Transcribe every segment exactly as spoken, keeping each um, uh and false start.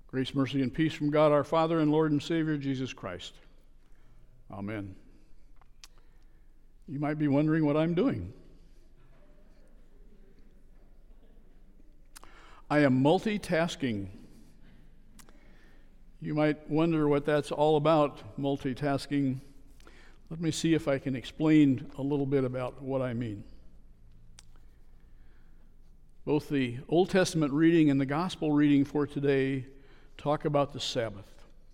Grace, mercy, and peace from God our Father and Lord and Savior, Jesus Christ. Amen. You might be wondering what I'm doing. I am multitasking. You might wonder what that's all about, multitasking. Let me see if I can explain a little bit about what I mean. Both the Old Testament reading and the Gospel reading for today talk about the Sabbath.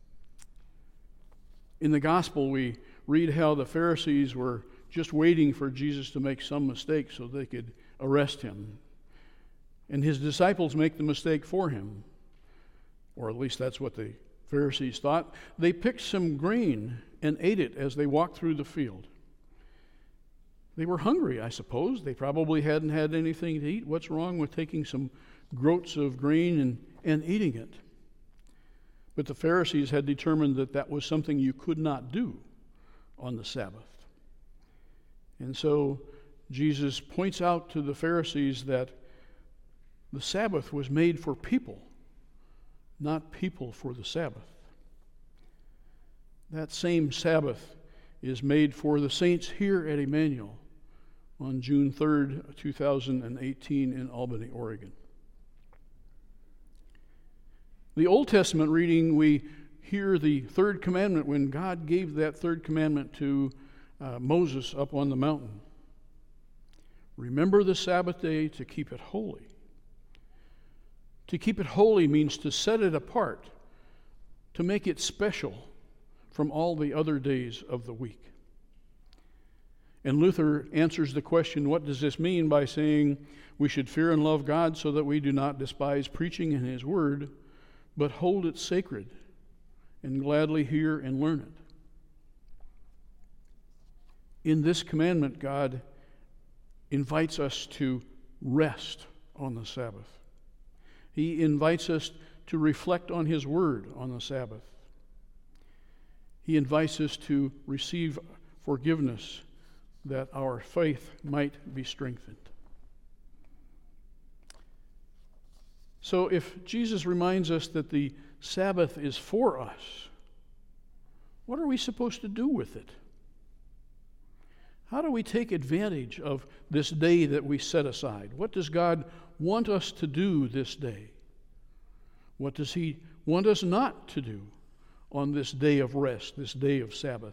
In the Gospel, we read how the Pharisees were just waiting for Jesus to make some mistake so they could arrest him. And his disciples make the mistake for him, or at least that's what the Pharisees thought. They picked some grain and ate it as they walked through the field. They were hungry, I suppose. They probably hadn't had anything to eat. What's wrong with taking some groats of grain and, and eating it? But the Pharisees had determined that that was something you could not do on the Sabbath. And so Jesus points out to the Pharisees that the Sabbath was made for people, not people for the Sabbath. That same Sabbath is made for the saints here at Emmanuel on June third, two thousand eighteen in Albany, Oregon. The Old Testament reading, we hear the third commandment when God gave that third commandment to uh, Moses up on the mountain. Remember the Sabbath day to keep it holy. To keep it holy means to set it apart, to make it special from all the other days of the week. And Luther answers the question, what does this mean, by saying we should fear and love God so that we do not despise preaching in His Word, but hold it sacred and gladly hear and learn it. In this commandment, God invites us to rest on the Sabbath. He invites us to reflect on His Word on the Sabbath. He invites us to receive forgiveness that our faith might be strengthened. So if Jesus reminds us that the Sabbath is for us, what are we supposed to do with it? How do we take advantage of this day that we set aside? What does God want us to do this day? What does He want us not to do on this day of rest, this day of Sabbath?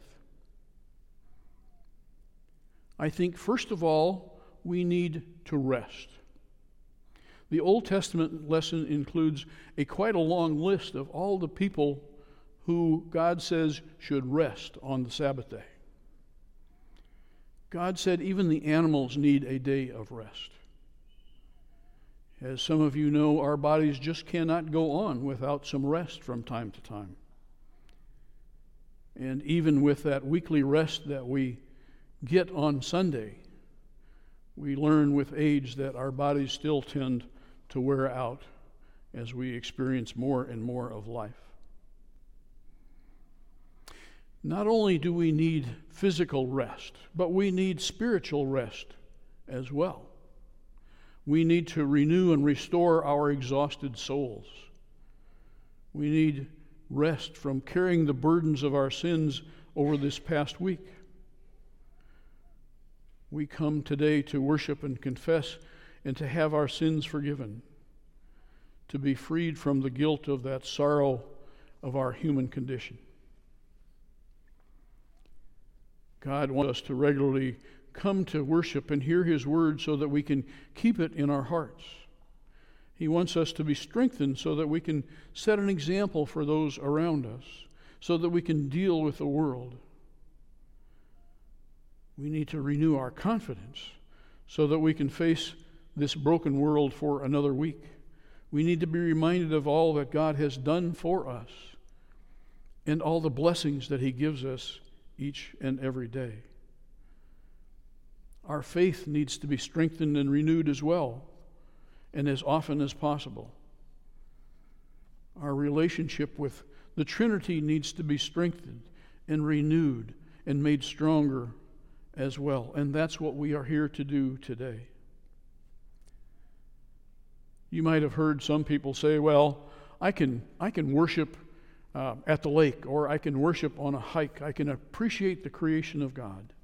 I think, first of all, we need to rest. The Old Testament lesson includes a quite a long list of all the people who God says should rest on the Sabbath day. God said even the animals need a day of rest. As some of you know, our bodies just cannot go on without some rest from time to time. And even with that weekly rest that we get on Sunday, we learn with age that our bodies still tend to wear out as we experience more and more of life. Not only do we need physical rest, but we need spiritual rest as well. We need to renew and restore our exhausted souls. We need rest from carrying the burdens of our sins over this past week. We come today to worship and confess and to have our sins forgiven, to be freed from the guilt of that sorrow of our human condition. God wants us to regularly come to worship and hear His Word so that we can keep it in our hearts. He wants us to be strengthened so that we can set an example for those around us, so that we can deal with the world. We need to renew our confidence so that we can face this broken world for another week. We need to be reminded of all that God has done for us and all the blessings that He gives us each and every day. Our faith needs to be strengthened and renewed as well, and as often as possible. Our relationship with the Trinity needs to be strengthened and renewed and made stronger as well. And that's what we are here to do today. You might have heard some people say, well, I can, I can worship uh, at the lake, or I can worship on a hike. I can appreciate the creation of God.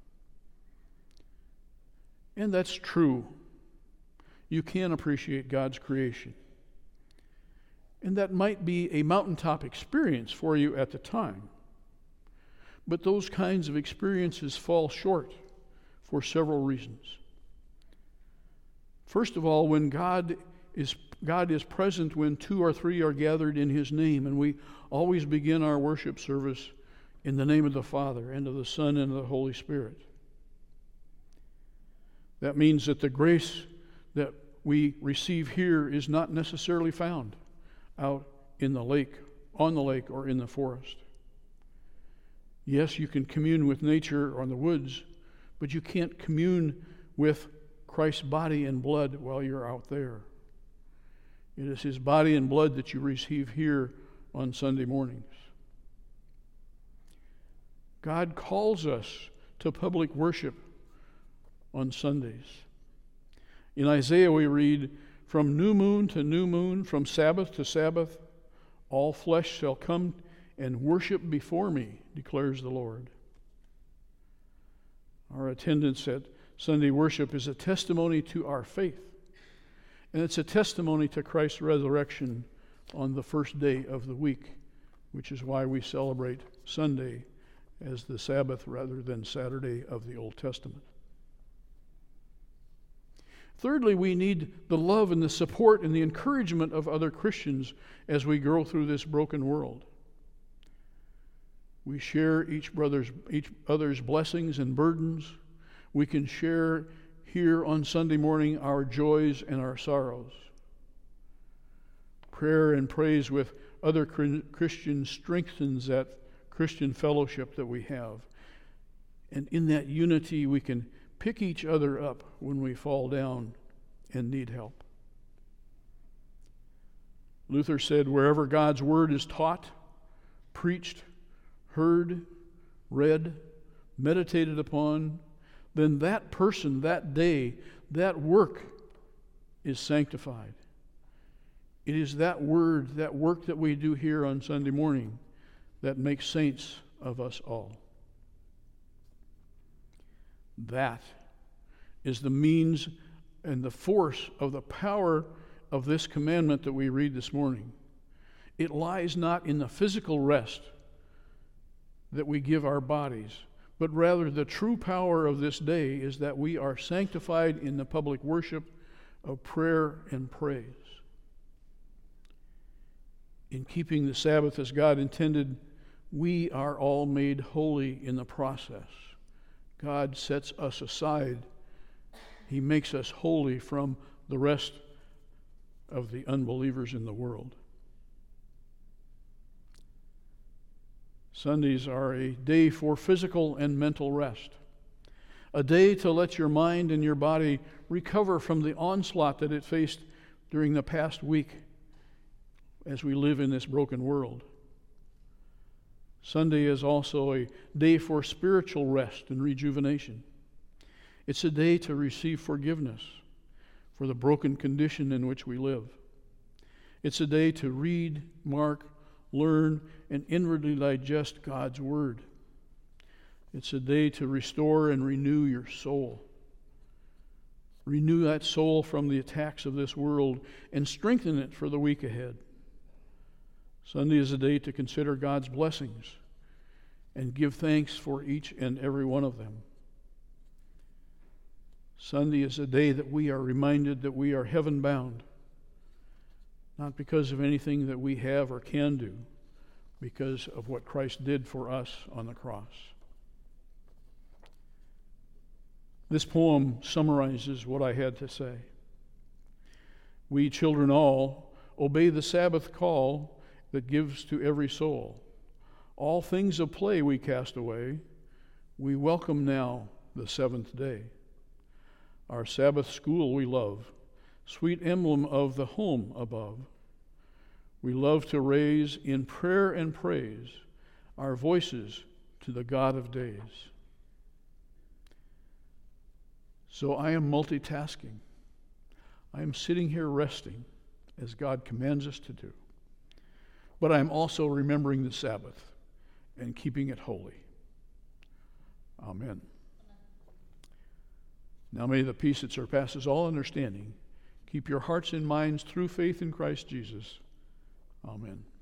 And that's true. You can appreciate God's creation. And that might be a mountaintop experience for you at the time. But those kinds of experiences fall short for several reasons. First of all, when God is God is present when two or three are gathered in His name, and we always begin our worship service in the name of the Father, and of the Son, and of the Holy Spirit. That means that the grace that we receive here is not necessarily found out in the lake, on the lake, or in the forest. Yes, you can commune with nature or in the woods, but you can't commune with Christ's body and blood while you're out there. It is His body and blood that you receive here on Sunday mornings. God calls us to public worship on Sundays. In Isaiah we read, "From new moon to new moon, from Sabbath to Sabbath, all flesh shall come and worship before me, declares the Lord." Our attendance at Sunday worship is a testimony to our faith, and it's a testimony to Christ's resurrection on the first day of the week, which is why we celebrate Sunday as the Sabbath rather than Saturday of the Old Testament. Thirdly, we need the love and the support and the encouragement of other Christians as we grow through this broken world. We share each brother's, each other's blessings and burdens. We can share here on Sunday morning our joys and our sorrows. Prayer and praise with other Christians strengthens that Christian fellowship that we have. And in that unity, we can pick each other up when we fall down and need help. Luther said, "Wherever God's word is taught, preached, heard, read, meditated upon, then that person, that day, that work is sanctified." It is that word, that work that we do here on Sunday morning that makes saints of us all. That is the means and the force of the power of this commandment that we read this morning. It lies not in the physical rest that we give our bodies, but rather the true power of this day is that we are sanctified in the public worship of prayer and praise. In keeping the Sabbath as God intended, we are all made holy in the process. God sets us aside. He makes us holy from the rest of the unbelievers in the world. Sundays are a day for physical and mental rest, a day to let your mind and your body recover from the onslaught that it faced during the past week as we live in this broken world. Sunday is also a day for spiritual rest and rejuvenation. It's a day to receive forgiveness for the broken condition in which we live. It's a day to read, mark, learn, and inwardly digest God's Word. It's a day to restore and renew your soul. Renew that soul from the attacks of this world and strengthen it for the week ahead. Sunday is a day to consider God's blessings and give thanks for each and every one of them. Sunday is a day that we are reminded that we are heaven-bound, not because of anything that we have or can do, because of what Christ did for us on the cross. This poem summarizes what I had to say. We children all obey the Sabbath call that gives to every soul. All things of play we cast away. We welcome now the seventh day. Our Sabbath school we love, sweet emblem of the home above. We love to raise in prayer and praise our voices to the God of days. So I am multitasking. I am sitting here resting as God commands us to do. but I'm also remembering the Sabbath and keeping it holy. Amen. Now may the peace that surpasses all understanding keep your hearts and minds through faith in Christ Jesus. Amen.